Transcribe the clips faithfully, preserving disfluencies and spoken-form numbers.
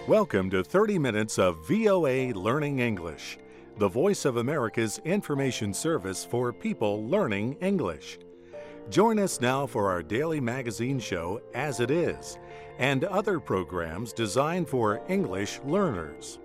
Welcome to thirty minutes of V O A Learning English, the voice of America's information service for people learning English. Join us now for our daily magazine show, As It Is, and other programs designed for English learners.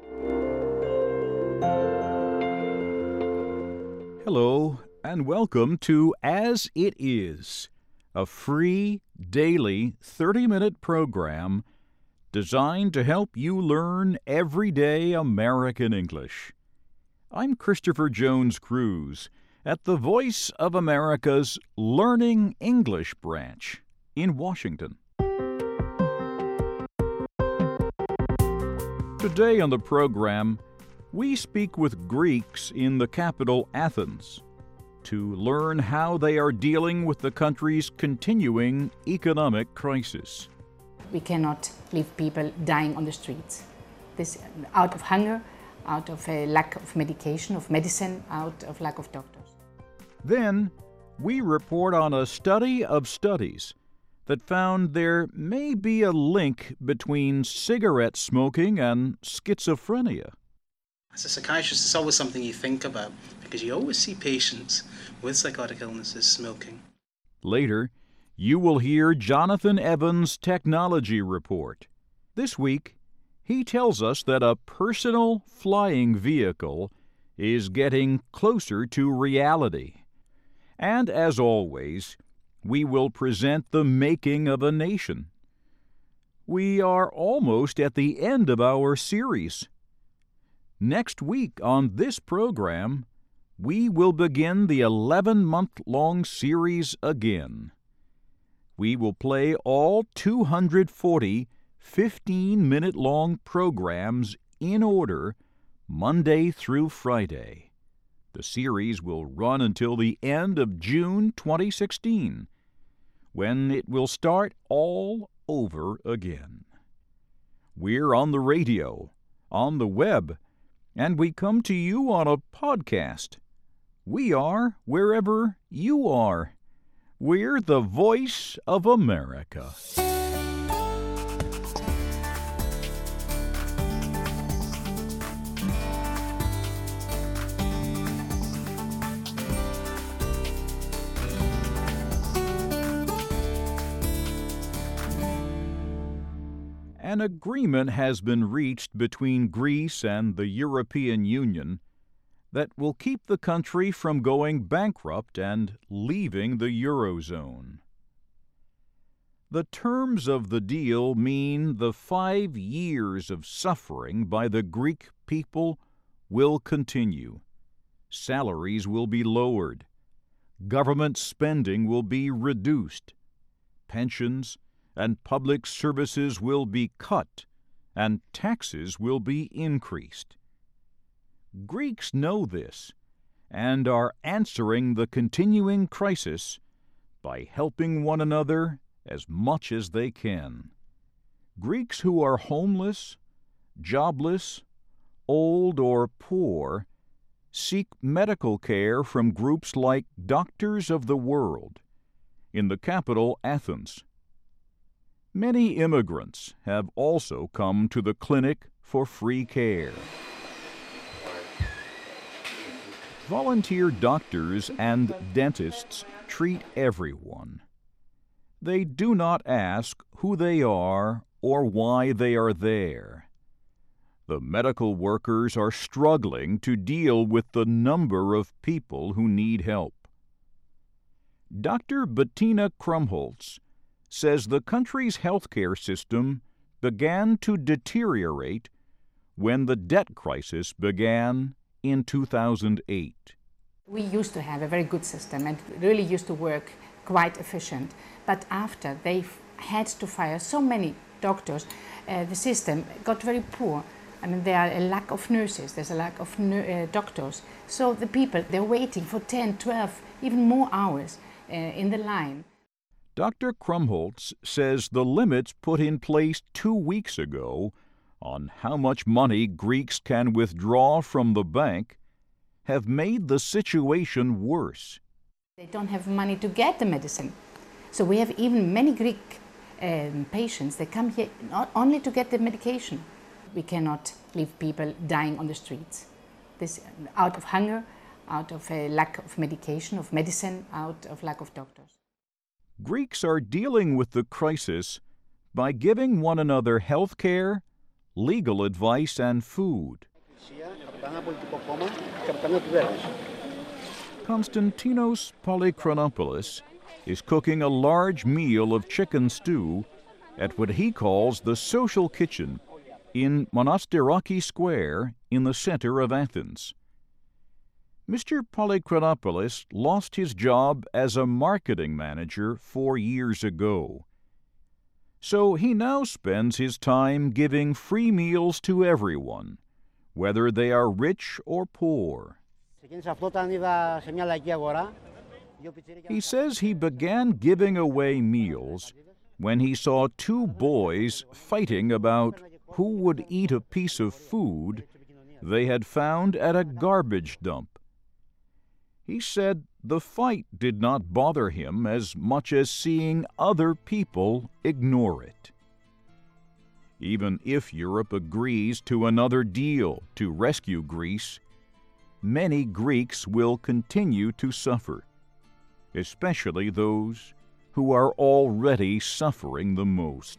Hello, and welcome to As It Is, a free, daily, thirty-minute program designed to help you learn everyday American English. I'm Christopher Jones Cruz at the Voice of America's Learning English branch in Washington. Today on the program, we speak with Greeks in the capital Athens to learn how they are dealing with the country's continuing economic crisis. We cannot leave people dying on the streets. This out of hunger, out of a lack of medication, of medicine, out of lack of doctors. Then, we report on a study of studies that found there may be a link between cigarette smoking and schizophrenia. As a psychiatrist, it's always something you think about because you always see patients with psychotic illnesses smoking. Later, you will hear Jonathan Evans' technology report. This week, he tells us that a personal flying vehicle is getting closer to reality. And as always, we will present the making of a nation. We are almost at the end of our series. Next week on this program, we will begin the eleven-month-long series again. We will play all two hundred forty fifteen-minute-long programs in order, Monday through Friday. The series will run until the end of June twenty sixteen, when it will start all over again. We're on the radio, on the web, and we come to you on a podcast. We are wherever you are. We're the Voice of America. An agreement has been reached between Greece and the European Union that will keep the country from going bankrupt and leaving the Eurozone. The terms of the deal mean the five years of suffering by the Greek people will continue. Salaries will be lowered. Government spending will be reduced. Pensions and public services will be cut, and taxes will be increased. Greeks know this and are answering the continuing crisis by helping one another as much as they can. Greeks who are homeless, jobless, old, or poor seek medical care from groups like Doctors of the World in the capital, Athens. Many immigrants have also come to the clinic for free care. Volunteer doctors and dentists treat everyone. They do not ask who they are or why they are there. The medical workers are struggling to deal with the number of people who need help. Doctor Bettina Krumholtz says the country's healthcare system began to deteriorate when the debt crisis began in two thousand eight. We used to have a very good system and really used to work quite efficient. But after they had to fire so many doctors, uh, the system got very poor. I mean, there are a lack of nurses, there's a lack of uh, doctors. So the people, they're waiting for ten, twelve, even more hours uh, in the line. Doctor Krumholtz says the limits put in place two weeks ago on how much money Greeks can withdraw from the bank have made the situation worse. They don't have money to get the medicine. So we have even many Greek um, patients that come here not only to get the medication. we cannot leave people dying on the streets. This out of hunger, out of a lack of medication, of medicine, out of lack of doctors. Greeks are dealing with the crisis by giving one another health care, legal advice, and food. Konstantinos Polychronopoulos is cooking a large meal of chicken stew at what he calls the social kitchen in Monastiraki Square in the center of Athens. Mister Polychronopoulos lost his job as a marketing manager four years ago. So he now spends his time giving free meals to everyone, whether they are rich or poor. He says he began giving away meals when he saw two boys fighting about who would eat a piece of food they had found at a garbage dump. He said the fight did not bother him as much as seeing other people ignore it. Even if Europe agrees to another deal to rescue Greece, many Greeks will continue to suffer, especially those who are already suffering the most.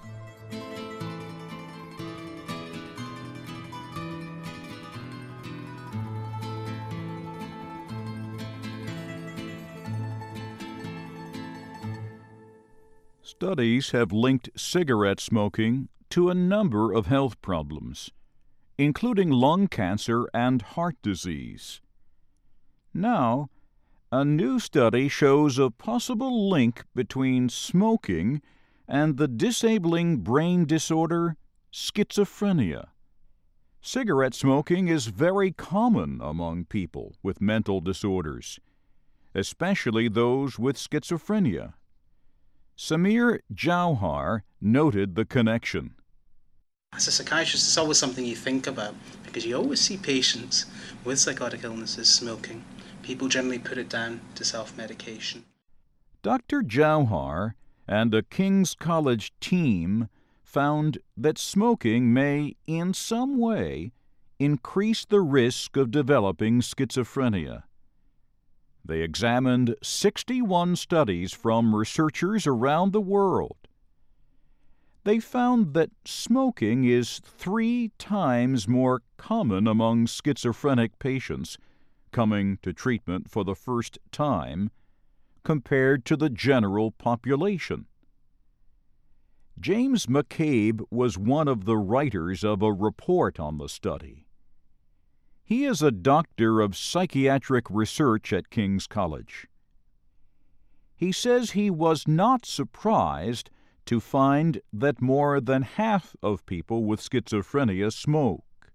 Studies have linked cigarette smoking to a number of health problems, including lung cancer and heart disease. Now, a new study shows a possible link between smoking and the disabling brain disorder schizophrenia. Cigarette smoking is very common among people with mental disorders, especially those with schizophrenia. Samir Jauhar noted the connection. As a psychiatrist, it's always something you think about because you always see patients with psychotic illnesses smoking. People generally put it down to self-medication. Doctor Jauhar and a King's College team found that smoking may, in some way, increase the risk of developing schizophrenia. They examined sixty-one studies from researchers around the world. They found that smoking is three times more common among schizophrenic patients coming to treatment for the first time compared to the general population. James McCabe was one of the writers of a report on the study. He is a doctor of psychiatric research at King's College. He says he was not surprised to find that more than half of people with schizophrenia smoke.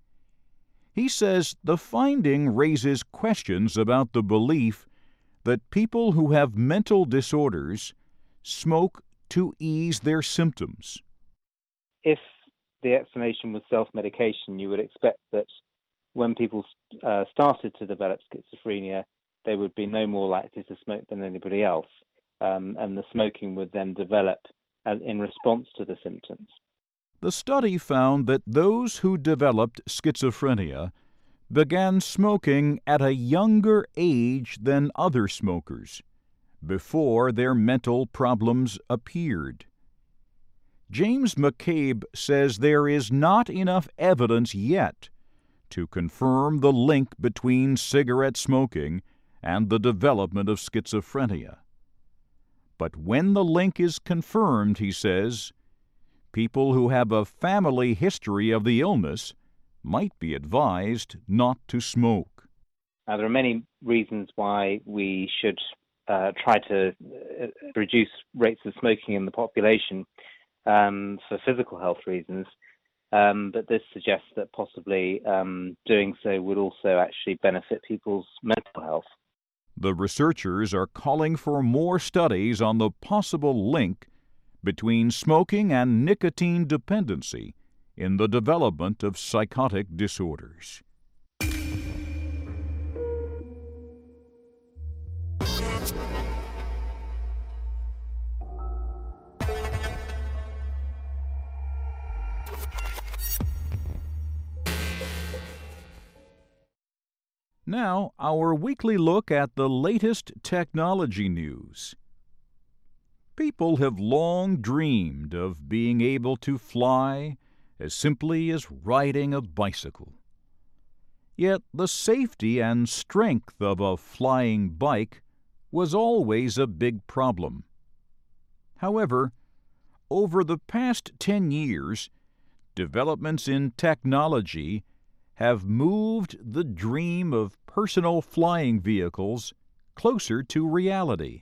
He says the finding raises questions about the belief that people who have mental disorders smoke to ease their symptoms. If the explanation was self-medication, you would expect that when people uh, started to develop schizophrenia, they would be no more likely to smoke than anybody else, um, and the smoking would then develop as in response to the symptoms. The study found that those who developed schizophrenia began smoking at a younger age than other smokers, before their mental problems appeared. James McCabe says there is not enough evidence yet to confirm the link between cigarette smoking and the development of schizophrenia. But when the link is confirmed, he says, people who have a family history of the illness might be advised not to smoke. Now, there are many reasons why we should uh, try to uh, reduce rates of smoking in the population um, for physical health reasons. Um, but this suggests that possibly um, doing so would also actually benefit people's mental health. The researchers are calling for more studies on the possible link between smoking and nicotine dependency in the development of psychotic disorders. Now, our weekly look at the latest technology news. People have long dreamed of being able to fly as simply as riding a bicycle. Yet the safety and strength of a flying bike was always a big problem. However, over the past ten years, developments in technology have moved the dream of personal flying vehicles closer to reality.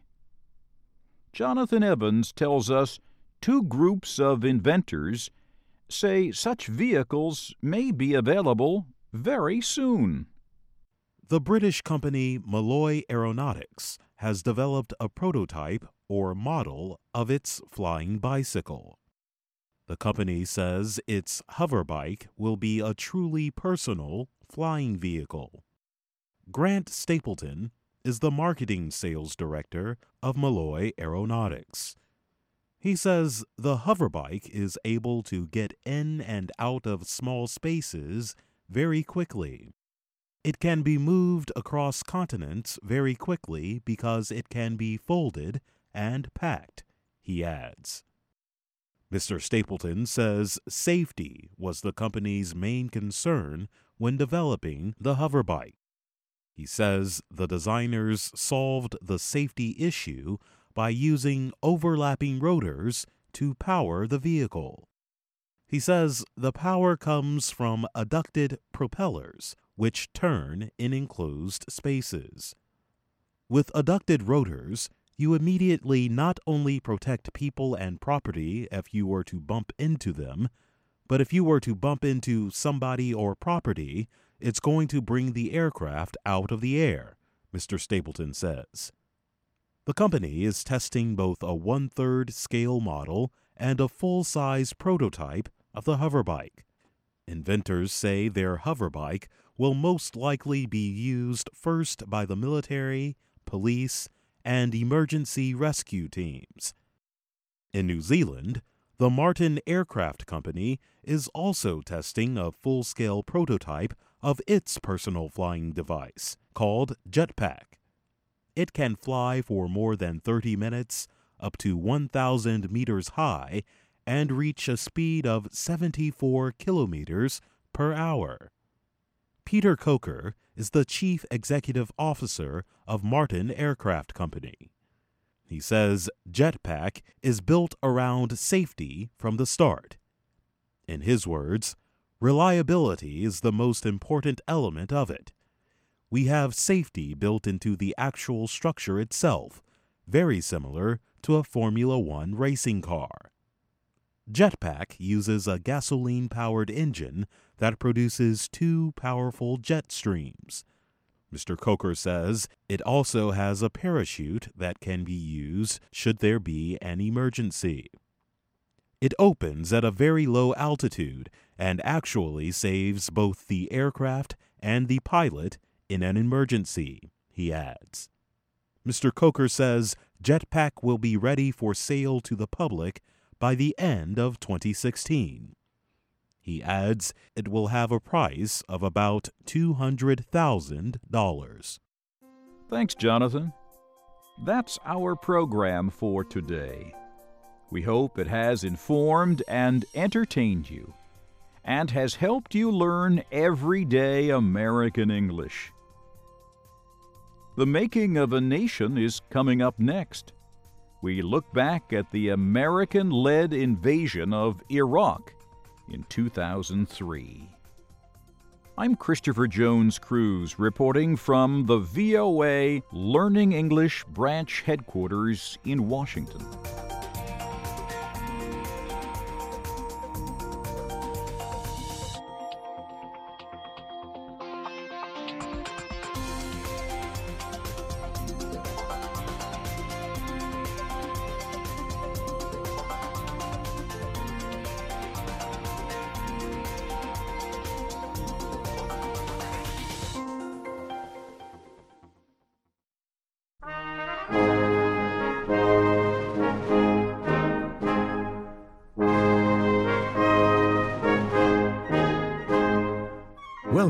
Jonathan Evans tells us two groups of inventors say such vehicles may be available very soon. The British company Malloy Aeronautics has developed a prototype or model of its flying bicycle. The company says its hoverbike will be a truly personal flying vehicle. Grant Stapleton is the marketing sales director of Malloy Aeronautics. He says the hoverbike is able to get in and out of small spaces very quickly. It can be moved across continents very quickly because it can be folded and packed, he adds. Mister Stapleton says safety was the company's main concern when developing the hoverbike. He says the designers solved the safety issue by using overlapping rotors to power the vehicle. He says the power comes from adducted propellers, which turn in enclosed spaces. With adducted rotors, you immediately not only protect people and property if you were to bump into them, but if you were to bump into somebody or property, it's going to bring the aircraft out of the air, Mister Stapleton says. The company is testing both a one-third scale model and a full-size prototype of the hoverbike. Inventors say their hoverbike will most likely be used first by the military, police, and emergency rescue teams. In New Zealand, the Martin Aircraft Company is also testing a full-scale prototype of its personal flying device, called Jetpack. It can fly for more than thirty minutes, up to one thousand meters high, and reach a speed of seventy-four kilometers per hour. Peter Coker is the Chief Executive Officer of Martin Aircraft Company. He says Jetpack is built around safety from the start. In his words, reliability is the most important element of it. We have safety built into the actual structure itself, very similar to a Formula One racing car. Jetpack uses a gasoline-powered engine that produces two powerful jet streams. Mister Coker says it also has a parachute that can be used should there be an emergency. It opens at a very low altitude and actually saves both the aircraft and the pilot in an emergency, he adds. Mister Coker says Jetpack will be ready for sale to the public by the end of twenty sixteen. He adds it will have a price of about two hundred thousand dollars. Thanks, Jonathan. That's our program for today. We hope it has informed and entertained you, and has helped you learn everyday American English. The Making of a Nation is coming up next. We look back at the American-led invasion of Iraq in two thousand three. I'm Christopher Jones Cruz, reporting from the V O A Learning English branch headquarters in Washington.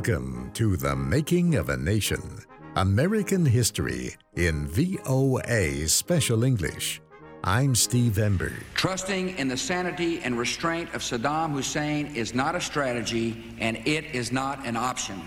Welcome to The Making of a Nation, American History in V O A Special English. I'm Steve Ember. Trusting in the sanity and restraint of Saddam Hussein is not a strategy, and it is not an option.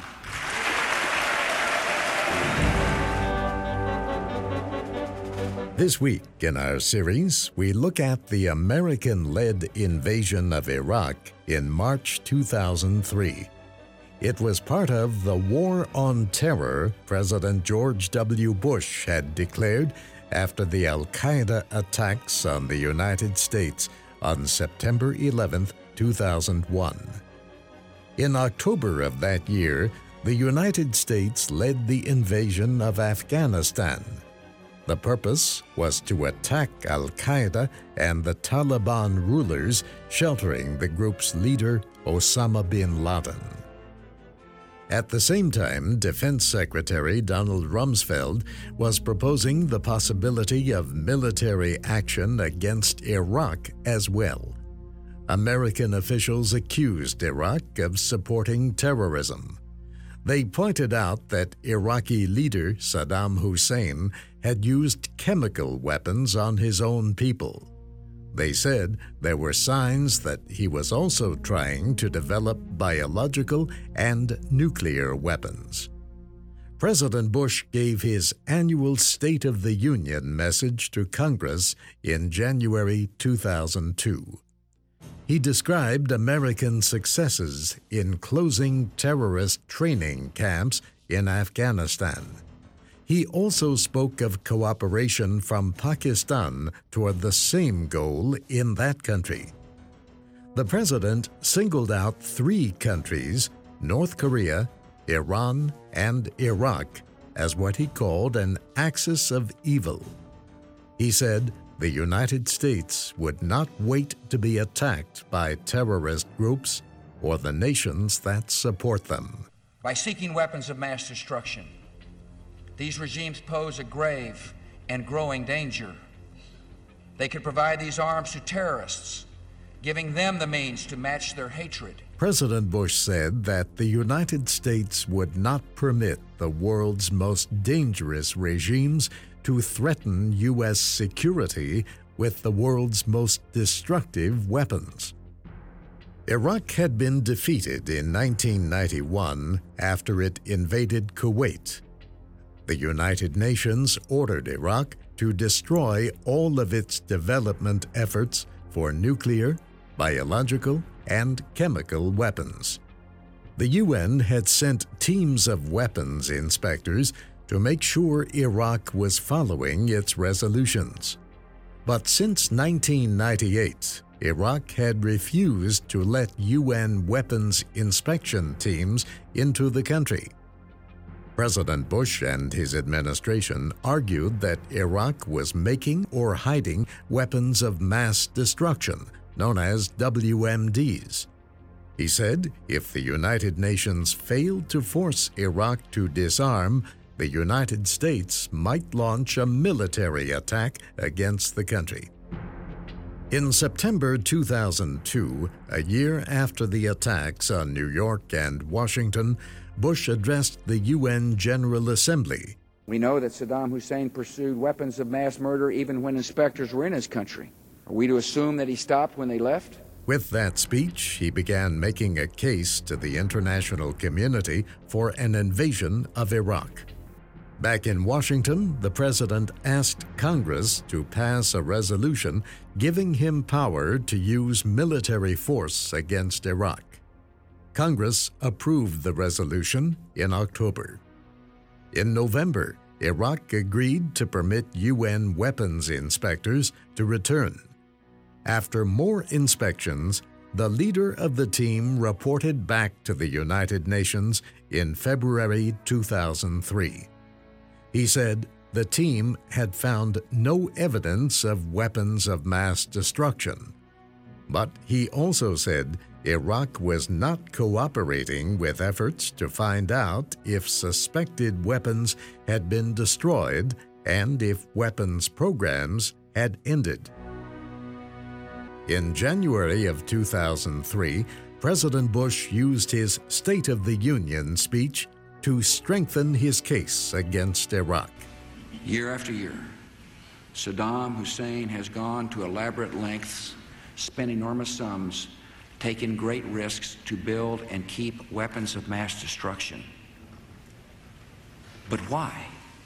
This week in our series, we look at the American-led invasion of Iraq in March two thousand three. It was part of the War on Terror President George W. Bush had declared after the Al-Qaeda attacks on the United States on September eleventh, two thousand one. In October of that year, the United States led the invasion of Afghanistan. The purpose was to attack Al-Qaeda and the Taliban rulers sheltering the group's leader, Osama bin Laden. At the same time, Defense Secretary Donald Rumsfeld was proposing the possibility of military action against Iraq as well. American officials accused Iraq of supporting terrorism. They pointed out that Iraqi leader Saddam Hussein had used chemical weapons on his own people. They said there were signs that he was also trying to develop biological and nuclear weapons. President Bush gave his annual State of the Union message to Congress in January two thousand two. He described American successes in closing terrorist training camps in Afghanistan. He also spoke of cooperation from Pakistan toward the same goal in that country. The president singled out three countries, North Korea, Iran, and Iraq, as what he called an axis of evil. He said the United States would not wait to be attacked by terrorist groups or the nations that support them. By seeking weapons of mass destruction, these regimes pose a grave and growing danger. They could provide these arms to terrorists, giving them the means to match their hatred. President Bush said that the United States would not permit the world's most dangerous regimes to threaten U S security with the world's most destructive weapons. Iraq had been defeated in nineteen ninety-one after it invaded Kuwait. The United Nations ordered Iraq to destroy all of its development efforts for nuclear, biological, and chemical weapons. The U N had sent teams of weapons inspectors to make sure Iraq was following its resolutions. But since nineteen ninety-eight, Iraq had refused to let U N weapons inspection teams into the country. President Bush and his administration argued that Iraq was making or hiding weapons of mass destruction, known as W M Ds. He said if the United Nations failed to force Iraq to disarm, the United States might launch a military attack against the country. In September two thousand two, a year after the attacks on New York and Washington, Bush addressed the U N General Assembly. We know that Saddam Hussein pursued weapons of mass murder even when inspectors were in his country. Are we to assume that he stopped when they left? With that speech, he began making a case to the international community for an invasion of Iraq. Back in Washington, the president asked Congress to pass a resolution giving him power to use military force against Iraq. Congress approved the resolution in October. In November, Iraq agreed to permit U N weapons inspectors to return. After more inspections, the leader of the team reported back to the United Nations in February two thousand three. He said the team had found no evidence of weapons of mass destruction. But he also said Iraq was not cooperating with efforts to find out if suspected weapons had been destroyed and if weapons programs had ended. In January of two thousand three, President Bush used his State of the Union speech to strengthen his case against Iraq. Year after year, Saddam Hussein has gone to elaborate lengths, spent enormous sums, taken great risks to build and keep weapons of mass destruction. But why?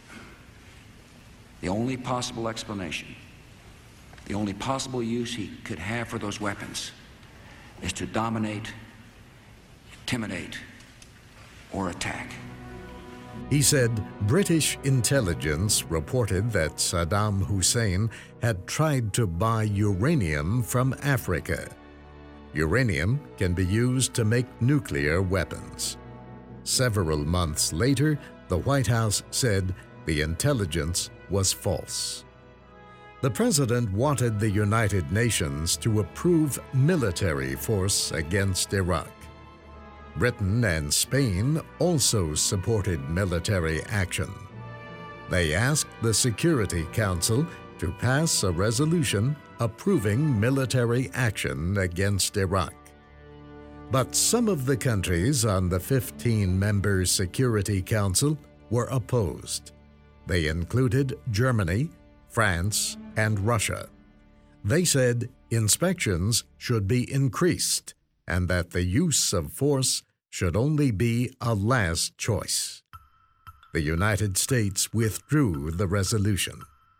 The only possible explanation, the only possible use he could have for those weapons is to dominate, intimidate, or attack. He said British intelligence reported that Saddam Hussein had tried to buy uranium from Africa. Uranium can be used to make nuclear weapons. Several months later, the White House said the intelligence was false. The president wanted the United Nations to approve military force against Iraq. Britain and Spain also supported military action. They asked the Security Council to pass a resolution approving military action against Iraq. But some of the countries on the fifteen-member Security Council were opposed. They included Germany, France, and Russia. They said inspections should be increased and that the use of force should only be a last choice. The United States withdrew the resolution.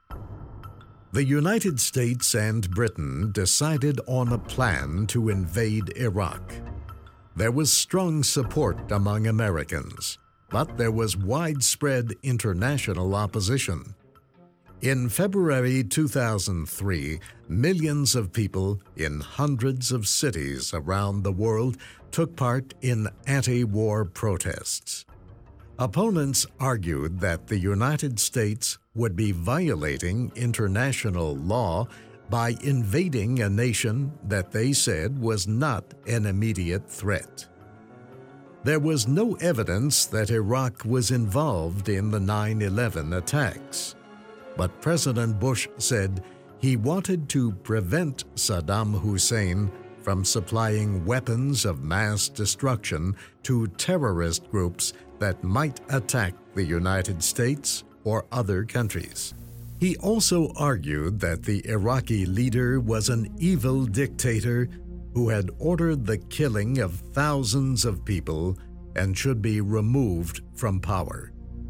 The United States and Britain decided on a plan to invade Iraq. There was strong support among Americans, but there was widespread international opposition. In February two thousand three, millions of people in hundreds of cities around the world took part in anti-war protests. Opponents argued that the United States would be violating international law by invading a nation that they said was not an immediate threat. There was no evidence that Iraq was involved in the nine eleven attacks. But President Bush said he wanted to prevent Saddam Hussein from supplying weapons of mass destruction to terrorist groups that might attack the United States or other countries. He also argued that the Iraqi leader was an evil dictator who had ordered the killing of thousands of people and should be removed from power.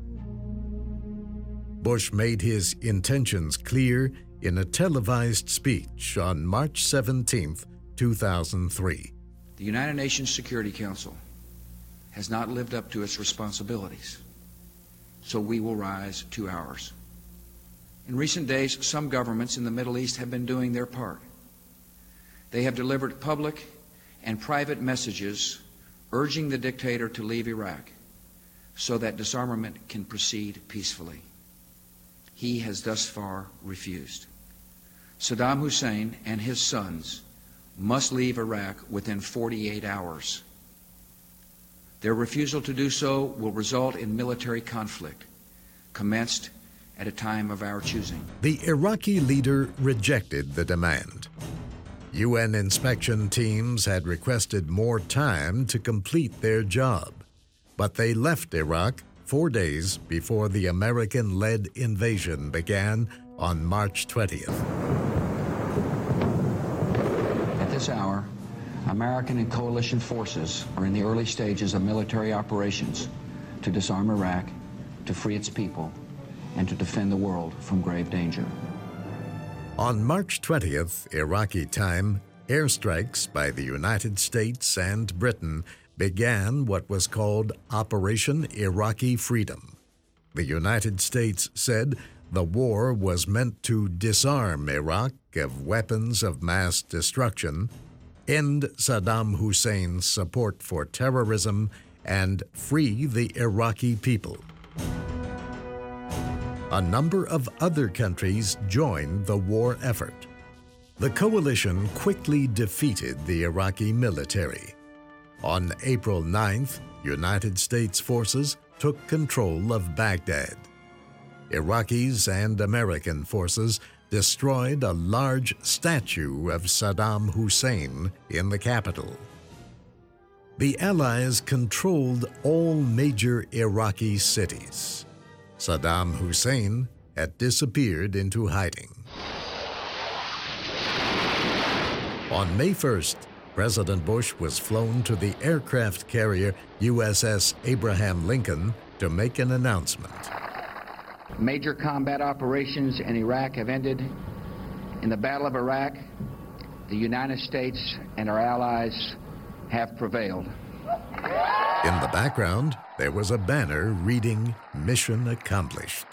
Bush made his intentions clear in a televised speech on March seventeenth, two thousand three. The United Nations Security Council has not lived up to its responsibilities, so we will rise to ours. In recent days, some governments in the Middle East have been doing their part. They have delivered public and private messages urging the dictator to leave Iraq so that disarmament can proceed peacefully. He has thus far refused. Saddam Hussein and his sons must leave Iraq within forty-eight hours. Their refusal to do so will result in military conflict, commenced at a time of our choosing. The Iraqi leader rejected the demand. U N inspection teams had requested more time to complete their job, but they left Iraq four days before the American-led invasion began on March twentieth. At this hour, American and coalition forces are in the early stages of military operations to disarm Iraq, to free its people, and to defend the world from grave danger. On March twentieth, Iraqi time, airstrikes by the United States and Britain began what was called Operation Iraqi Freedom. The United States said the war was meant to disarm Iraq of weapons of mass destruction, end Saddam Hussein's support for terrorism, and free the Iraqi people. A number of other countries joined the war effort. The coalition quickly defeated the Iraqi military. On April ninth, United States forces took control of Baghdad. Iraqis and American forces destroyed a large statue of Saddam Hussein in the capital. The Allies controlled all major Iraqi cities. Saddam Hussein had disappeared into hiding. On May first, President Bush was flown to the aircraft carrier U S S Abraham Lincoln to make an announcement. Major combat operations in Iraq have ended. In the Battle of Iraq, the United States and our allies have prevailed. In the background, there was a banner reading, "Mission Accomplished."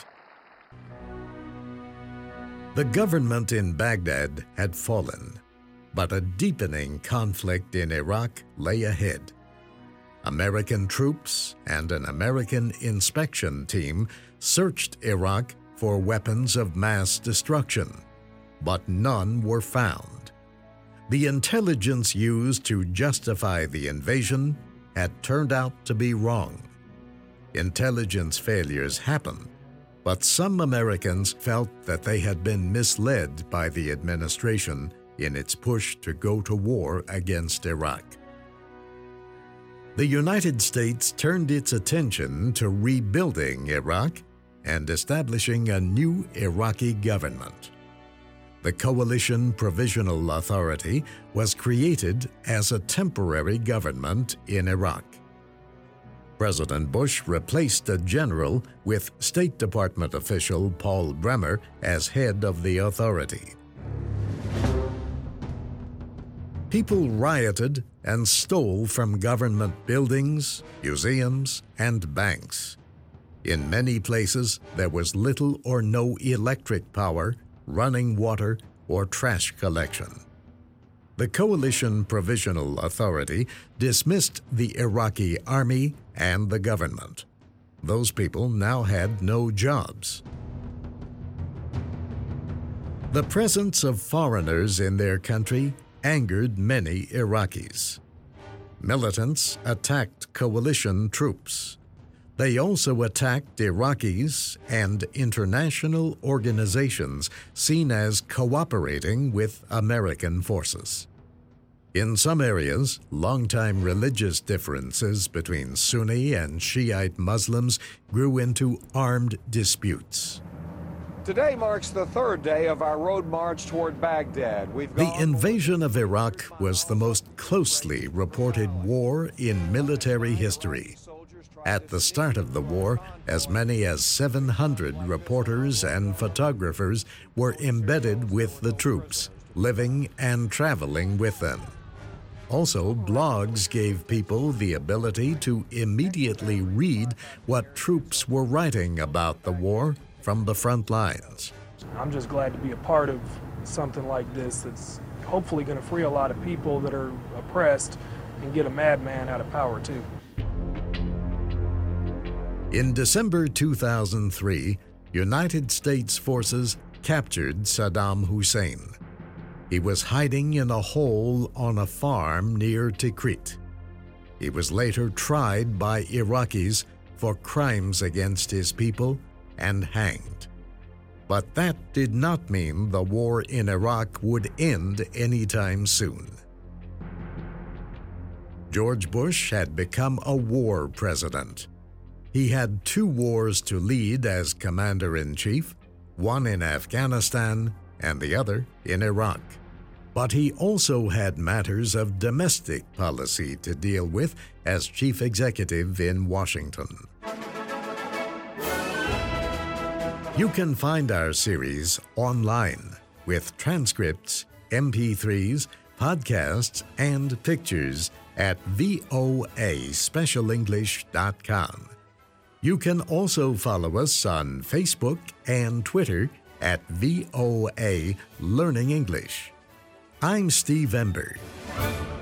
The government in Baghdad had fallen, but a deepening conflict in Iraq lay ahead. American troops and an American inspection team searched Iraq for weapons of mass destruction, but none were found. The intelligence used to justify the invasion had turned out to be wrong. Intelligence failures happen, but some Americans felt that they had been misled by the administration in its push to go to war against Iraq. The United States turned its attention to rebuilding Iraq and establishing a new Iraqi government. The Coalition Provisional Authority was created as a temporary government in Iraq. President Bush replaced a general with State Department official Paul Bremer as head of the authority. People rioted and stole from government buildings, museums, and banks. In many places, there was little or no electric power, running water, or trash collection. The Coalition Provisional Authority dismissed the Iraqi army and the government. Those people now had no jobs. The presence of foreigners in their country angered many Iraqis. Militants attacked coalition troops. They also attacked Iraqis and international organizations seen as cooperating with American forces. In some areas, longtime religious differences between Sunni and Shiite Muslims grew into armed disputes. Today marks the third day of our road march toward Baghdad. We've the invasion of Iraq was the most closely reported war in military history. At the start of the war, as many as seven hundred reporters and photographers were embedded with the troops, living and traveling with them. Also, blogs gave people the ability to immediately read what troops were writing about the war from the front lines. I'm just glad to be a part of something like this that's hopefully going to free a lot of people that are oppressed and get a madman out of power too. In December two thousand three, United States forces captured Saddam Hussein. He was hiding in a hole on a farm near Tikrit. He was later tried by Iraqis for crimes against his people and hanged. But that did not mean the war in Iraq would end anytime soon. George Bush had become a war president. He had two wars to lead as commander-in-chief, one in Afghanistan and the other in Iraq. But he also had matters of domestic policy to deal with as chief executive in Washington. You can find our series online with transcripts, M P threes, podcasts, and pictures at V O A special english dot com. You can also follow us on Facebook and Twitter at V O A Learning English. I'm Steve Ember.